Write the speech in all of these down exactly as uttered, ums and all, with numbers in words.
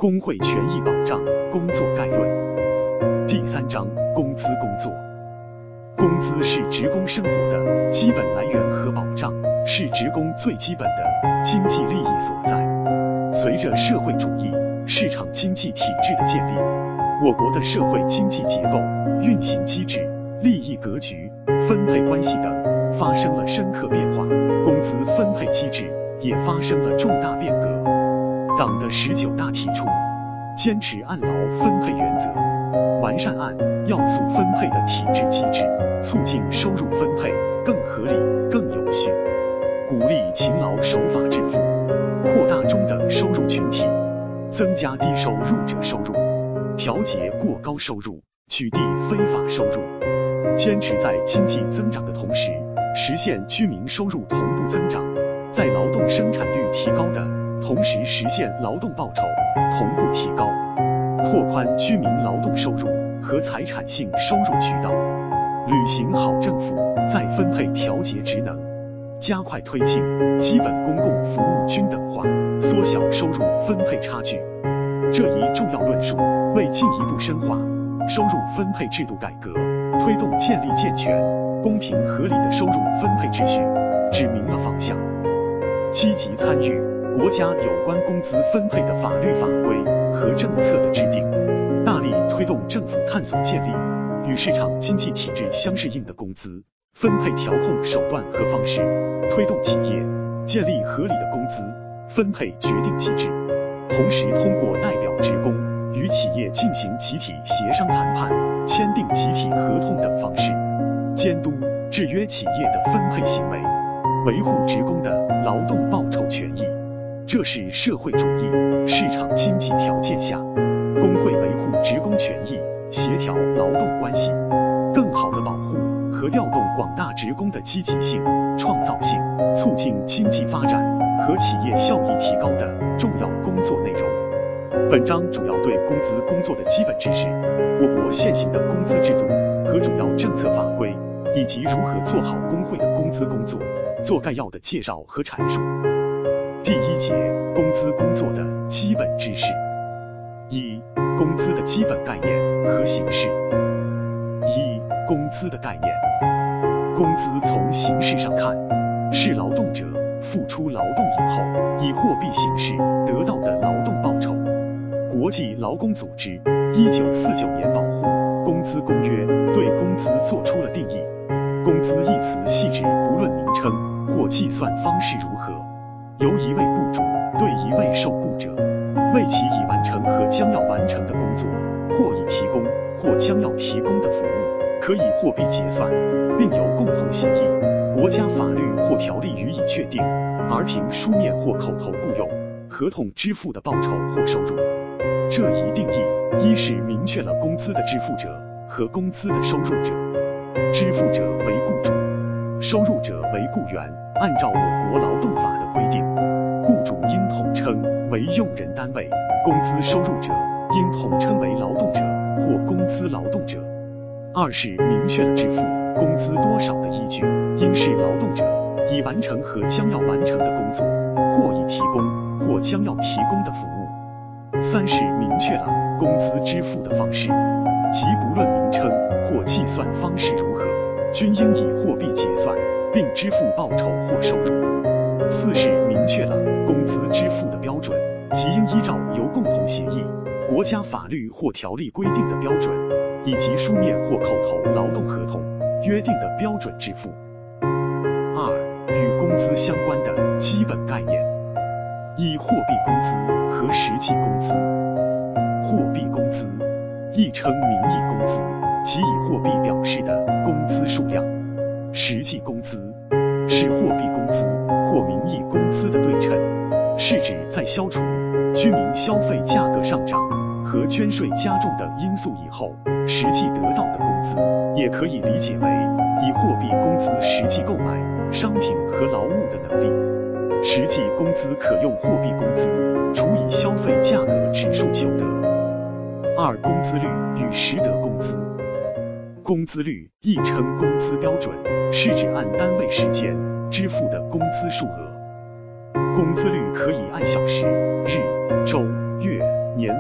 工会权益保障工作概论第三章工资工作。工资是职工生活的基本来源和保障，是职工最基本的经济利益所在。随着社会主义市场经济体制的建立，我国的社会经济结构、运行机制、利益格局、分配关系等发生了深刻变化，工资分配机制也发生了重大变革。党的十九大提出，坚持按劳分配原则，完善按要素分配的体制机制，促进收入分配更合理、更有序，鼓励勤劳守法致富，扩大中等收入群体，增加低收入者收入，调节过高收入，取缔非法收入，坚持在经济增长的同时，实现居民收入同步增长，在劳动生产率提高的同时实现劳动报酬同步提高，拓宽居民劳动收入和财产性收入渠道，履行好政府再分配调节职能，加快推进基本公共服务均等化，缩小收入分配差距。这一重要论述为进一步深化收入分配制度改革，推动建立健全、公平合理的收入分配秩序，指明了方向。积极参与国家有关工资分配的法律法规和政策的制定，大力推动政府探索建立与市场经济体制相适应的工资分配调控手段和方式，推动企业建立合理的工资分配决定机制，同时通过代表职工与企业进行集体协商谈判、签订集体合同等方式，监督制约企业的分配行为，维护职工的劳动报酬权益。这是社会主义市场经济条件下工会维护职工权益、协调劳动关系，更好地保护和调动广大职工的积极性、创造性，促进经济发展和企业效益提高的重要工作内容。本章主要对工资工作的基本知识、我国现行的工资制度和主要政策法规，以及如何做好工会的工资工作做概要的介绍和阐述。第一节，工资工作的基本知识。一、工资的基本概念和形式。一、工资的概念。工资从形式上看，是劳动者付出劳动以后，以货币形式得到的劳动报酬。国际劳工组织一九四九年保护工资公约对工资作出了定义，工资一词系指不论名称或计算方式如何，由一位雇主对一位受雇者，为其已完成和将要完成的工作，或已提供或将要提供的服务，可以货币结算，并由共同协议、国家法律或条例予以确定，而凭书面或口头雇用合同支付的报酬或收入。这一定义，一是明确了工资的支付者和工资的收入者，支付者为雇主，收入者为雇员。按照我国劳动法的规定，雇主应统称为用人单位，工资收入者应统称为劳动者或工资劳动者。二是明确了支付工资多少的依据，应是劳动者已完成和将要完成的工作，或已提供或将要提供的服务。三是明确了工资支付的方式，即不论名称或计算方式如何，均应以货币结算，并支付报酬或收入。四是明确了工资支付的标准，即应依照由共同协议、国家法律或条例规定的标准，以及书面或口头劳动合同约定的标准支付。二、与工资相关的基本概念。一、货币工资和实际工资。货币工资亦称名义工资，即以货币表示的工资数量。实际工资是货币工资或名义工资的对称，是指在消除居民消费价格上涨和捐税加重等因素以后，实际得到的工资，也可以理解为以货币工资实际购买商品和劳务的能力。实际工资可用货币工资除以消费价格指数求得。二、工资率与实得工资。工资率亦称工资标准，是指按单位时间支付的工资数额。工资率可以按小时、日、周、月、年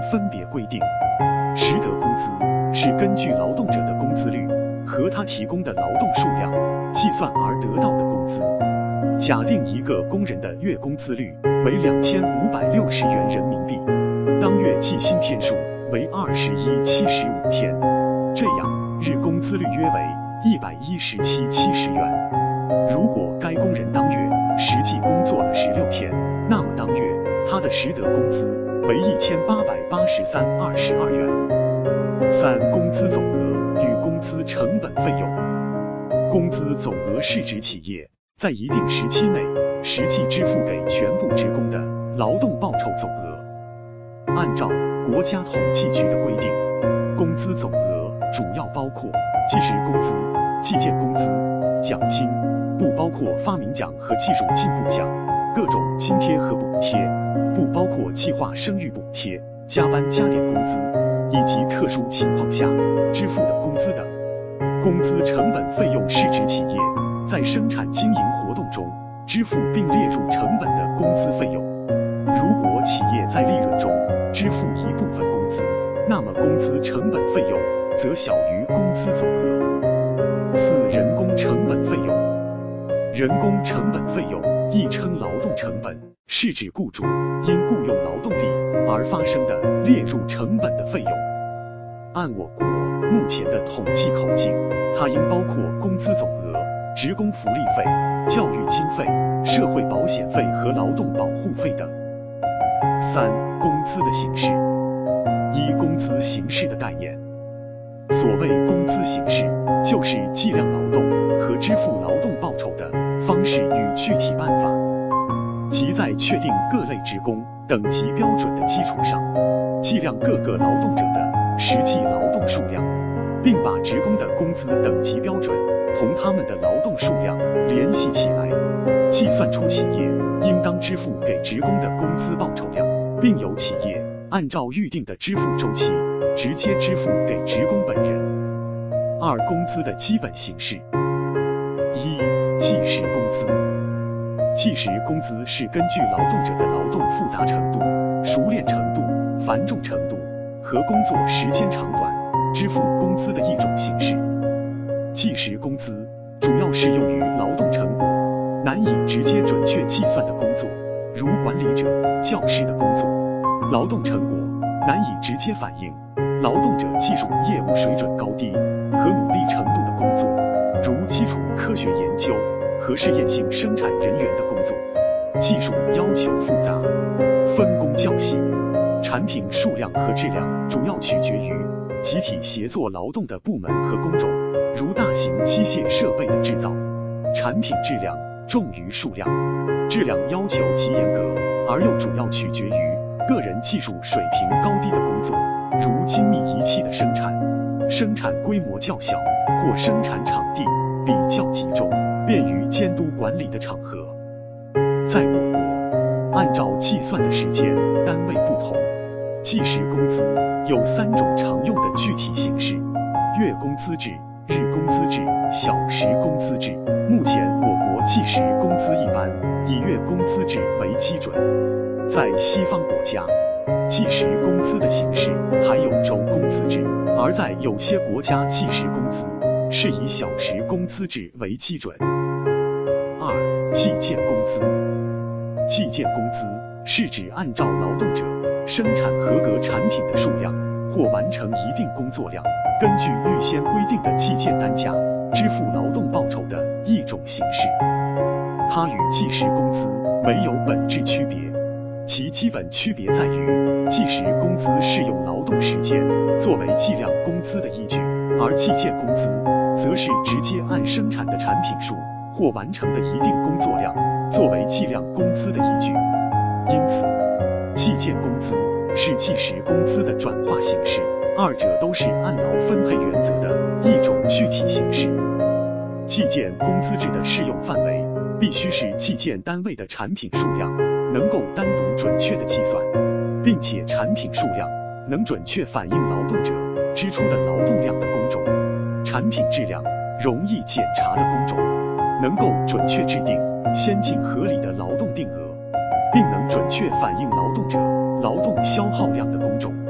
分别规定。实得工资是根据劳动者的工资率和他提供的劳动数量计算而得到的工资。假定一个工人的月工资率为两千五百六十元人民币，当月计薪天数为二十一七十五天，这样日工资率约为一百一十七七十元。如果该工人当月实际工作了十六天，那么当月他的实得工资为一千八百八十三二十二元。三、工资总额与工资成本费用。工资总额是指企业在一定时期内实际支付给全部职工的劳动报酬总额。按照国家统计局的规定，工资总额主要包括计时工资、计件工资、奖金，不包括发明奖和技术进步奖、各种津贴和补贴，不包括计划生育补贴、加班加点工资，以及特殊情况下支付的工资等。工资成本费用是指企业在生产经营活动中支付并列入成本的工资费用。如果企业在利润中支付一部分工资，那么工资成本费用则小于工资总额。四、人工成本费用。人工成本费用亦称劳动成本，是指雇主因雇用劳动力而发生的列入成本的费用。按我国目前的统计口径，它应包括工资总额、职工福利费、教育经费、社会保险费和劳动保护费等。三、工资的形式。一、工资形式的概念。所谓工资形式，就是计量劳动和支付劳动报酬的方式与具体办法，即在确定各类职工等级标准的基础上，计量各个劳动者的实际劳动数量，并把职工的工资等级标准同他们的劳动数量联系起来，计算出企业应当支付给职工的工资报酬量，并由企业按照预定的支付周期直接支付给职工本人。二、工资的基本形式。一、计时工资。计时工资是根据劳动者的劳动复杂程度、熟练程度、繁重程度和工作时间长短支付工资的一种形式。计时工资主要适用于劳动成果难以直接准确计算的工作，如管理者、教师的工作；劳动成果难以直接反映劳动者技术业务水准高低和努力程度的工作，如基础科学研究和试验性生产人员的工作。技术要求复杂，分工较细，产品数量和质量主要取决于集体协作劳动的部门和工种，如大型机械设备的制造。产品质量重于数量，质量要求极严格，而又主要取决于个人技术水平高低的工作，如精密仪器的生产，生产规模较小或生产场地比较集中，便于监督管理的场合。在我国，按照计算的时间单位不同，计时工资有三种常用的具体形式：月工资制、日工资制、小时工资制。目前我国计时工资一般以月工资制为基准。在西方国家，计时工资的形式还有周工资制，而在有些国家计时工资是以小时工资制为基准。二、计件工资。计件工资是指按照劳动者生产合格产品的数量或完成一定工作量，根据预先规定的计件单价支付劳动报酬的一种形式。它与计时工资没有本质区别，其基本区别在于，计时工资是用劳动时间作为计量工资的依据，而计件工资则是直接按生产的产品数或完成的一定工作量作为计量工资的依据。因此，计件工资是计时工资的转化形式，二者都是按劳分配原则的一种具体形式。计件工资制的适用范围必须是计件单位的产品数量能够单独准确的计算，并且产品数量能准确反映劳动者支出的劳动量的工种，产品质量容易检查的工种，能够准确制定先进合理的劳动定额，并能准确反映劳动者劳动消耗量的工种。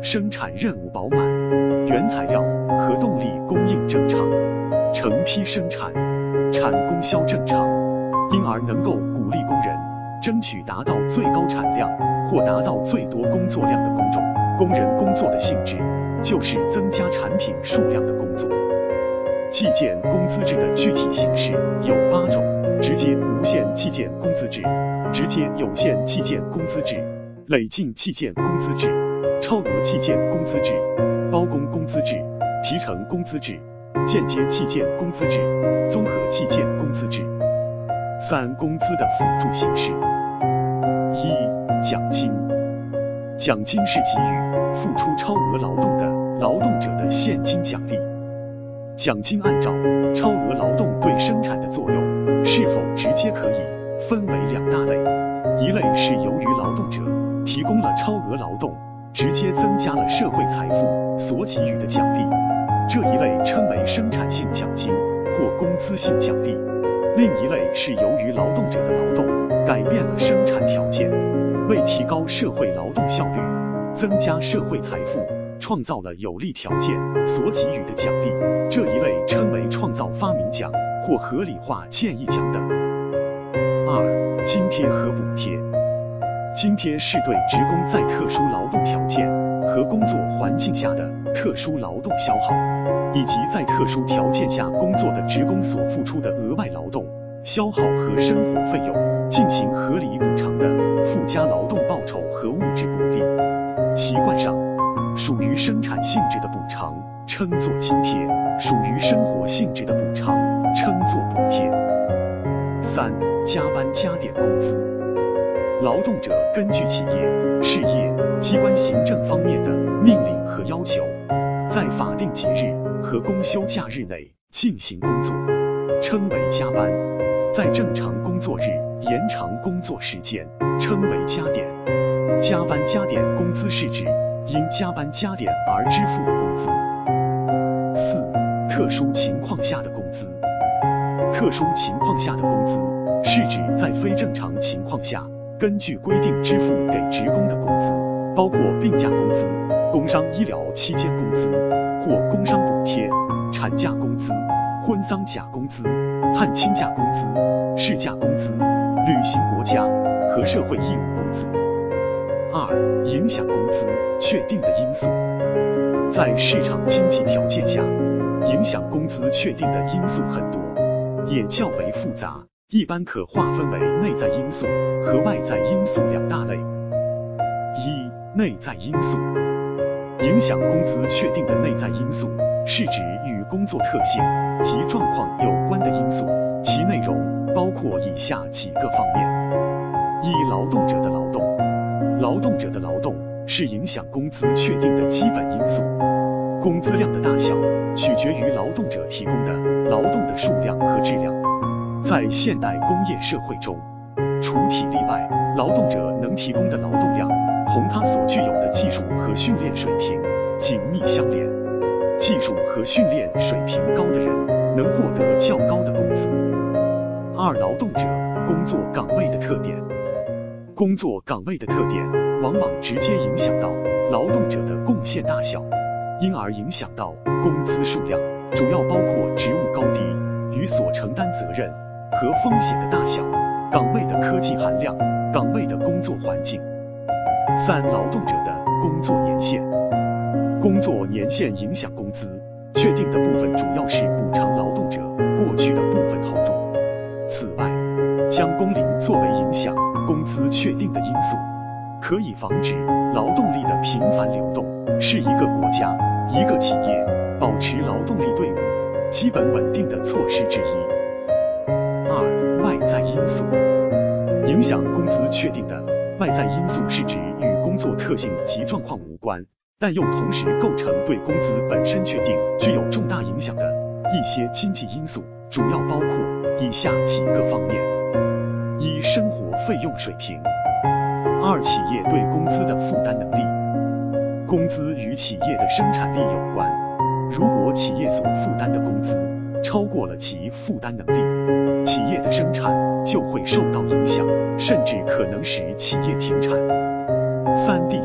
生产任务饱满，原材料和动力供应正常，成批生产，产供销正常，因而能够鼓励工人争取达到最高产量或达到最多工作量的工种。工人工作的性质就是增加产品数量的工作。计件工资制的具体形式有八种：直接无限计件工资制、直接有限计件工资制、累进计件工资制、超额计件工资制、包工工资制、提成工资制、间接计件工资制、综合计件工资制。三、工资的辅助形式。一、奖金。奖金是给予付出超额劳动的劳动者的现金奖励。奖金按照超额劳动对生产的作用是否直接可以分为两大类，一类是由于劳动者提供了超额劳动，直接增加了社会财富所给予的奖励，这一类称为生产性奖金或工资性奖励；另一类是由于劳动者的劳动改变了生产条件，为提高社会劳动效率，增加社会财富，创造了有利条件所给予的奖励，这一类称为创造发明奖或合理化建议奖等。二、津贴和补贴。津贴是对职工在特殊劳动条件和工作环境下的特殊劳动消耗，以及在特殊条件下工作的职工所付出的额外劳动、消耗和生活费用进行合理补偿的附加劳动报酬和物质鼓励。习惯上，属于生产性质的补偿称作津贴，属于生活性质的补偿称作补贴。三、加班加点工资。劳动者根据企业、事业、机关行政方面的命令和要求，在法定节日和公休假日内进行工作，称为加班；在正常工作日延长工作时间，称为加点。加班加点工资是指因加班加点而支付的工资。四、特殊情况下的工资。特殊情况下的工资是指在非正常情况下根据规定支付给职工的工资，包括病假工资、工伤医疗期间工资或工伤补贴、产假工资、婚丧假工资、探亲假工资、事假工资、旅行国家和社会义务工资。二、影响工资确定的因素。在市场经济条件下，影响工资确定的因素很多，也较为复杂，一般可划分为内在因素和外在因素两大类。一、内在因素。影响工资确定的内在因素是指与工作特性及状况有关的因素，其内容包括以下几个方面：一、劳动者的劳动。劳动者的劳动是影响工资确定的基本因素，工资量的大小取决于劳动者提供的劳动的数量和质量。在现代工业社会中，除体力外，劳动者能提供的劳动量同他所具有的技术和训练水平紧密相连，技术和训练水平高的人能获得较高的工资。二、劳动者工作岗位的特点。工作岗位的特点往往直接影响到劳动者的贡献大小，因而影响到工资数量，主要包括职务高低与所承担责任和风险的大小、岗位的科技含量、岗位的工作环境。三、劳动者的工作年限。工作年限影响工资确定的部分主要是补偿劳动者过去的部分投入。此外，将工龄作为影响工资确定的因素，可以防止劳动力的频繁流动，是一个国家、一个企业保持劳动力队伍基本稳定的措施之一。二、外在因素。影响工资确定的外在因素是指与工作特性及状况无关，但又同时构成对工资本身确定具有重大影响的一些经济因素，主要包括以下几个方面：一、生活费用水平；二、企业对工资的负担能力。工资与企业的生产力有关，如果企业所负担的工资超过了其负担能力，企业的生产就会受到影响，甚至可能使企业停产。三、地区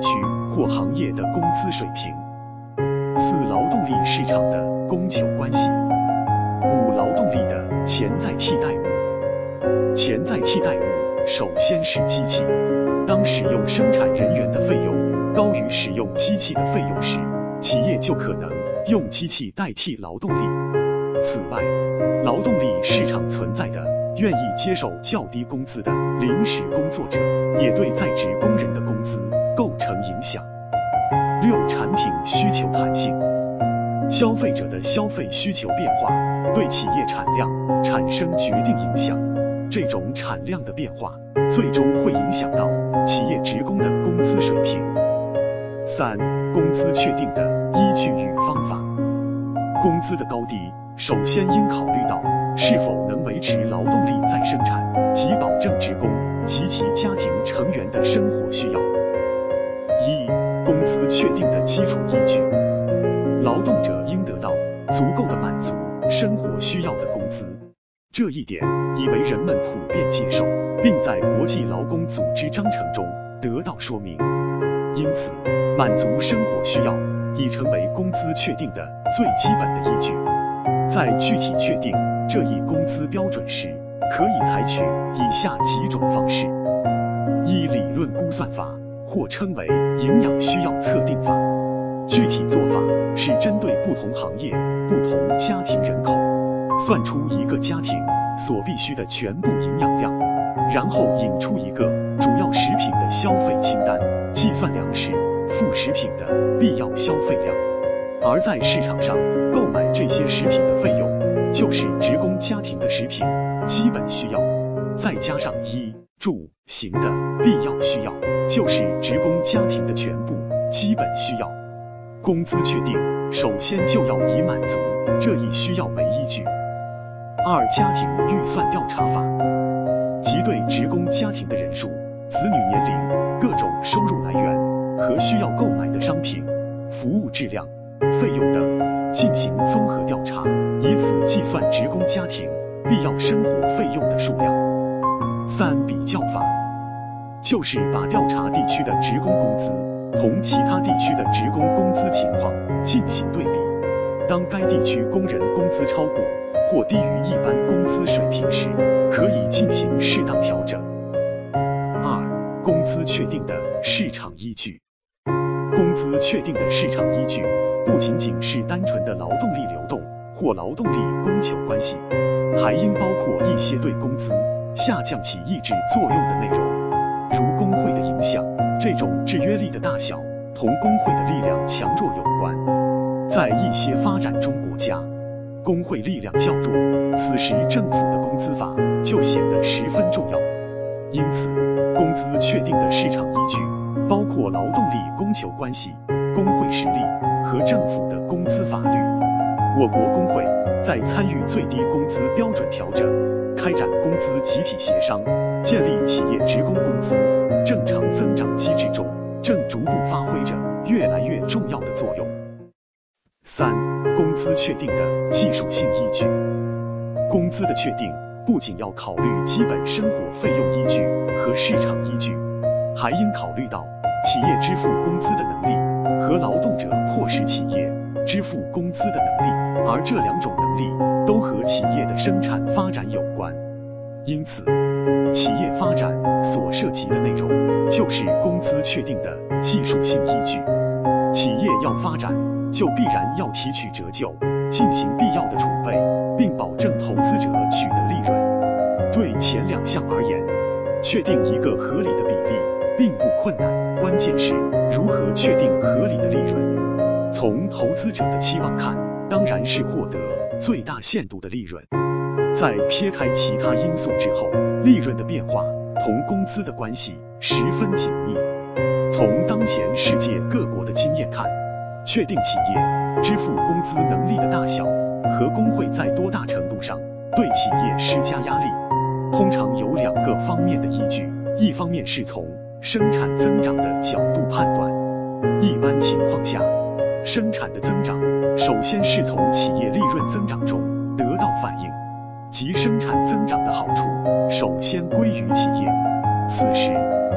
或行业的工资水平。四、劳动力市场的供求关系。五、劳动力的潜在替代物。潜在替代物首先是机器。当使用生产人员的费用高于使用机器的费用时，企业就可能用机器代替劳动力。此外，劳动力市场存在的愿意接受较低工资的临时工作者，也对在职工人的工资构成影响。六、产品需求弹性。消费者的消费需求变化对企业产量产生决定影响，这种产量的变化最终会影响到企业职工的工资水平。三、工资确定的依据与方法。工资的高低首先应考虑到是否能维持劳动力在生产及保证职工及其家庭成员的生活需要。一、工资确定的基础依据。劳动者应得到足够的满足生活需要的工资，这一点已为人们普遍接受，并在国际劳工组织章程中得到说明。因此，满足生活需要已成为工资确定的最基本的依据。在具体确定这一工资标准时，可以采取以下几种方式：一、理论估算法，或称为营养需要测定法。具体做法是针对不同行业、不同家庭人口，算出一个家庭所必需的全部营养量，然后引出一个主要食品的消费清单，计算粮食、副食品的必要消费量。而在市场上购买这些食品的费用，就是职工家庭的食品基本需要，再加上衣、住、行的必要需要，就是职工家庭的全部基本需要。工资确定首先就要以满足这一需要为依据。二、家庭预算调查法，即对职工家庭的人数、子女年龄、各种收入来源和需要购买的商品、服务质量、费用等进行综合调查，以此计算职工家庭必要生活费用的数量。三、比较法，就是把调查地区的职工工资同其他地区的职工工资情况进行对比，当该地区工人工资超过或低于一般工资水平时，可以进行适当调整。二、工资确定的市场依据。工资确定的市场依据不仅仅是单纯的劳动力流动或劳动力供求关系，还应包括一些对工资下降起抑制作用的内容，如工会的影响。这种制约力的大小同工会的力量强弱有关。在一些发展中国家，工会力量较弱，此时政府的工资法就显得十分重要。因此，工资确定的市场依据包括劳动力供求关系、工会实力和政府的工资法律。我国工会在参与最低工资标准调整、开展工资集体协商、建立企业职工工资正常增长机制中，正逐步发挥着越来越重要的作用。三、工资确定的技术性依据。工资的确定不仅要考虑基本生活费用依据和市场依据，还应考虑到企业支付工资的能力和劳动者迫使企业支付工资的能力，而这两种能力都和企业的生产发展有关。因此，企业发展所涉及的内容就是工资确定的技术性依据。企业要发展，就必然要提取折旧，进行必要的储备，并保证投资者取得利润。对前两项而言，确定一个合理的比例并不困难，关键是如何确定合理的利润。从投资者的期望看，当然是获得最大限度的利润。在撇开其他因素之后，利润的变化同工资的关系十分紧密。从当前世界各国的经验看，确定企业支付工资能力的大小和工会在多大程度上对企业施加压力，通常有两个方面的依据。一方面是从生产增长的角度判断，一般情况下，生产的增长首先是从企业利润增长中得到反映，即生产增长的好处首先归于企业。此时，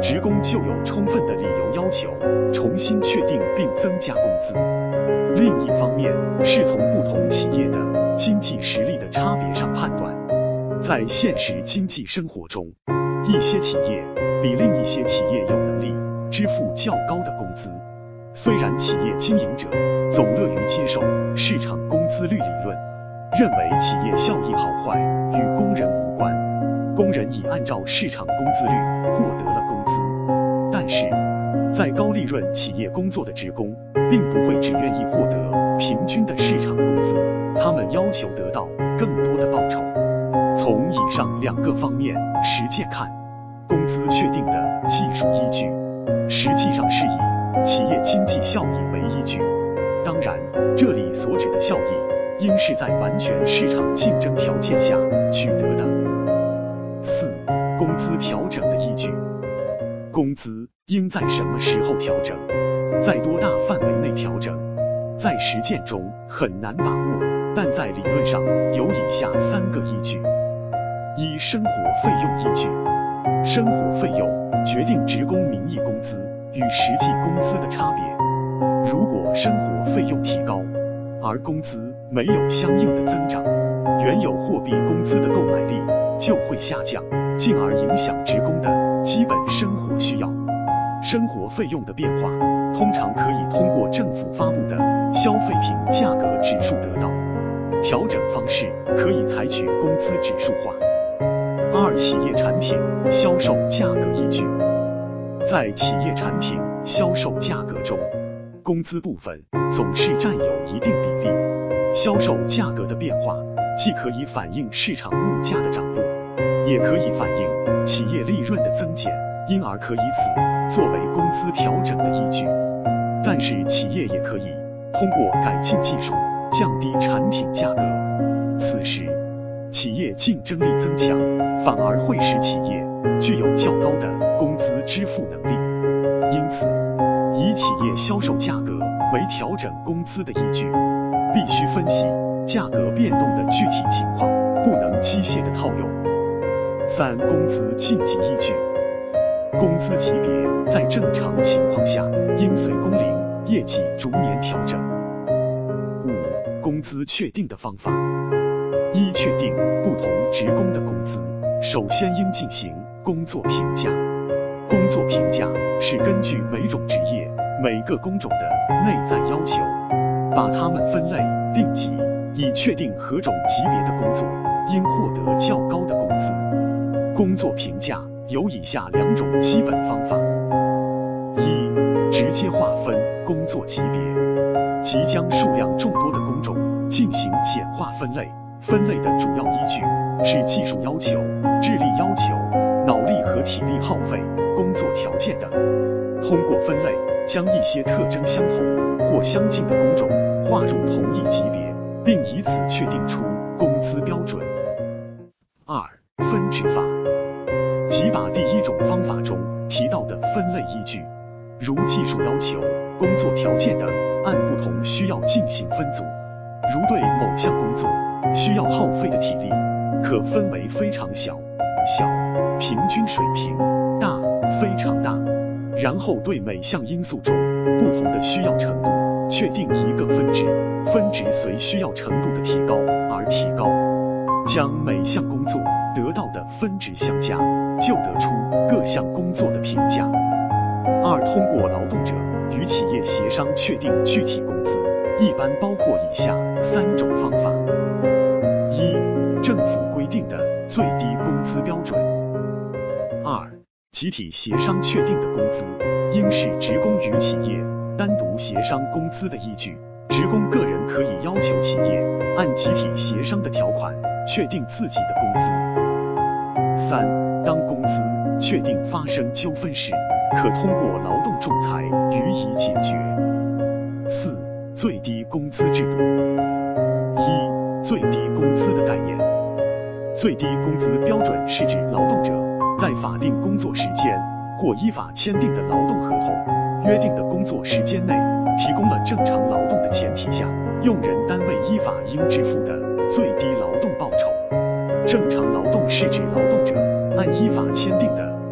职工就有充分的理由要求重新确定并增加工资。另一方面，是从不同企业的经济实力的差别上判断。在现实经济生活中，一些企业比另一些企业有能力支付较高的工资。虽然企业经营者总乐于接受市场工资率理论，认为企业效益好坏与工人无关，工人已按照市场工资率获得了工资，但是在高利润企业工作的职工并不会只愿意获得平均的市场工资，他们要求得到更多的报酬。从以上两个方面实践看，工资确定的技术依据实际上是以企业经济效益为依据。当然，这里所指的效益应是在完全市场竞争条件下取得的。四、工资调整的依据。工资应在什么时候调整，在多大范围内调整，在实践中很难把握，但在理论上有以下三个依据。一、生活费用依据。生活费用决定职工名义工资与实际工资的差别。如果生活费用提高，而工资没有相应的增长，原有货币工资的购买力就会下降，进而影响职工的基本生活需要。生活费用的变化通常可以通过政府发布的消费品价格指数得到，调整方式可以采取工资指数化。二、企业产品销售价格依据。在企业产品销售价格中，工资部分总是占有一定比例。销售价格的变化既可以反映市场物价的涨落，也可以反映企业利润的增减，因而可以此作为工资调整的依据。但是企业也可以通过改进技术降低产品价格，此时企业竞争力增强，反而会使企业具有较高的工资支付能力。因此，以企业销售价格为调整工资的依据，必须分析价格变动的具体情况，不能机械的套用。三、工资晋级依据。工资级别在正常情况下应随工龄、业绩逐年调整。五、工资确定的方法。一、确定不同职工的工资，首先应进行工作评价。工作评价是根据每种职业、每个工种的内在要求，把它们分类定级，以确定何种级别的工作应获得较高的工资。工作评价有以下两种基本方法。一、直接划分工作级别，即将数量众多的工种进行简化分类。分类的主要依据是技术要求、智力要求、脑力和体力耗费、工作条件等。通过分类，将一些特征相同或相近的工种划入同一级别，并以此确定出工资标准。二、分值法，即把第一种方法中提到的分类依据，如技术要求、工作条件等，按不同需要进行分组。如对某项工作需要耗费的体力，可分为非常小、小、平均水平、大、非常大，然后对每项因素中不同的需要程度确定一个分值，分值随需要程度的提高而提高，将每项工作得到的分值相加，就得出各项工作的评价。二、通过劳动者与企业协商确定具体工资，一般包括以下三种方法。一、政府规定的最低工资标准。二、集体协商确定的工资应是职工与企业单独协商工资的依据，职工个人可以要求企业按集体协商的条款确定自己的工资。三、当工资确定发生纠纷时，可通过劳动仲裁予以解决。四、最低工资制度。一、最低工资的概念。最低工资标准是指劳动者在法定工作时间或依法签订的劳动合同约定的工作时间内，提供了正常劳动的前提下，用人单位依法应支付的最低劳动报酬。正常劳动是指劳动者按依法签订的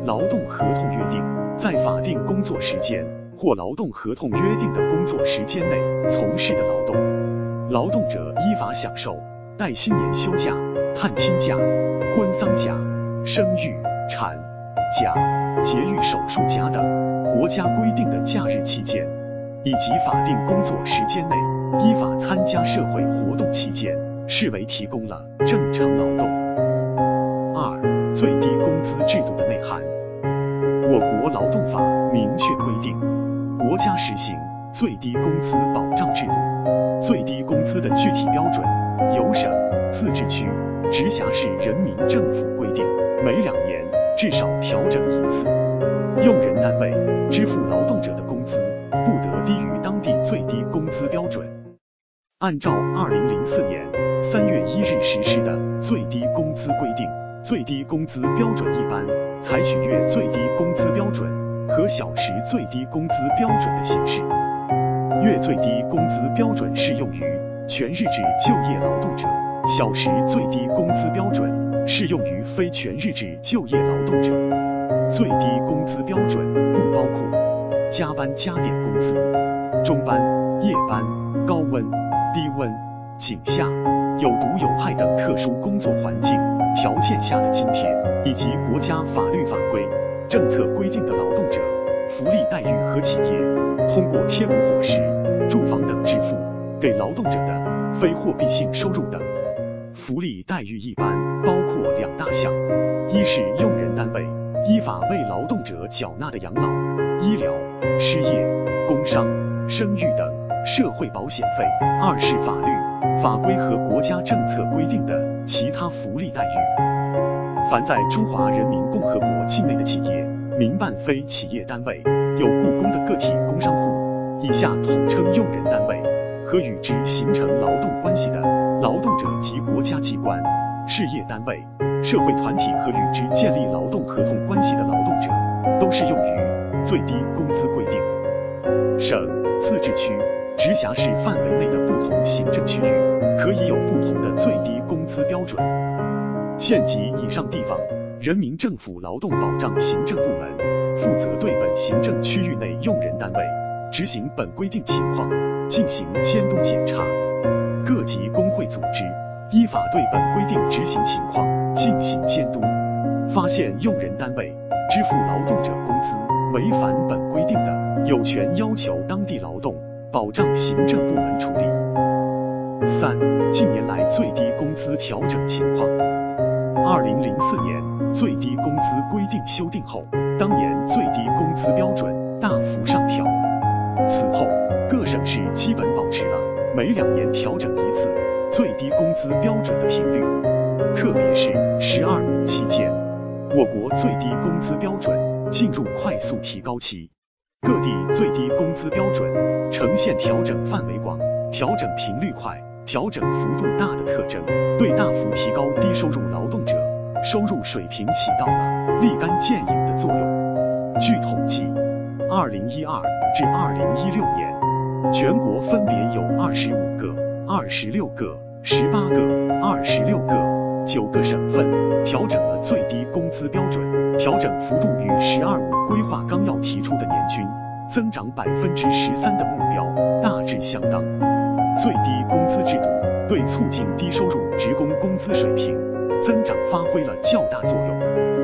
劳动合同约定，在法定工作时间或劳动合同约定的工作时间内从事的劳动，劳动者依法享受带薪年休假、探亲假、婚丧假、生育、产假、节育手术假等国家规定的假日期间，以及法定工作时间内依法参加社会活动期间，视为提供了正常劳动。二、最低工资制度的内涵。我国劳动法明确规定，国家实行最低工资保障制度，最低工资的具体标准由省、自治区、直辖市人民政府规定，每两年至少调整一次。用人单位支付劳动者的工资不得低于当地最低工资标准。按照二零零四年三月一日实施的最低工资规定，最低工资标准一般采取月最低工资标准和小时最低工资标准的形式。月最低工资标准适用于全日制就业劳动者，小时最低工资标准适用于非全日制就业劳动者。最低工资标准不包括加班加点工资、中班、夜班、高温、低温、井下、有毒有害等特殊工作环境条件下的津贴，以及国家法律法规、政策规定的劳动者福利待遇和企业通过贴补伙食、住房等支付给劳动者的非货币性收入等。福利待遇一般包括两大项，一是用人单位依法为劳动者缴纳的养老、医疗、失业、工伤、生育等社会保险费；二是法律、法规和国家政策规定的其他福利待遇。凡在中华人民共和国境内的企业、民办非企业单位、有雇工的个体工商户（以下统称用人单位）和与之形成劳动关系的劳动者及国家机关、事业单位、社会团体和与之建立劳动合同关系的劳动者，都适用于最低工资规定。省、自治区、直辖市范围内的不同行政区域可以有不同的最低工资标准。县级以上地方人民政府劳动保障行政部门负责对本行政区域内用人单位执行本规定情况进行监督检查，各级工会组织依法对本规定执行情况进行监督，发现用人单位支付劳动者工资违反本规定的，有权要求当地劳动保障行政部门处理。三、近年来最低工资调整情况。二零零四年最低工资规定修订后，当年最低工资标准大幅上调，此后各省市基本保持了每两年调整一次最低工资标准的频率，特别是“十二五”期间，我国最低工资标准进入快速提高期，各地最低工资标准呈现调整范围广、调整频率快、调整幅度大的特征，对大幅提高低收入劳动者收入水平起到了立竿见影的作用。据统计，二零一二至二零一六年，全国分别有二十五个、二十六个、十八个、二十六个、九个省份调整了最低工资标准，调整幅度与“十二五”规划纲要提出的年均增长百分之十三的目标大致相当。最低工资制度对促进低收入职工工资水平增长发挥了较大作用。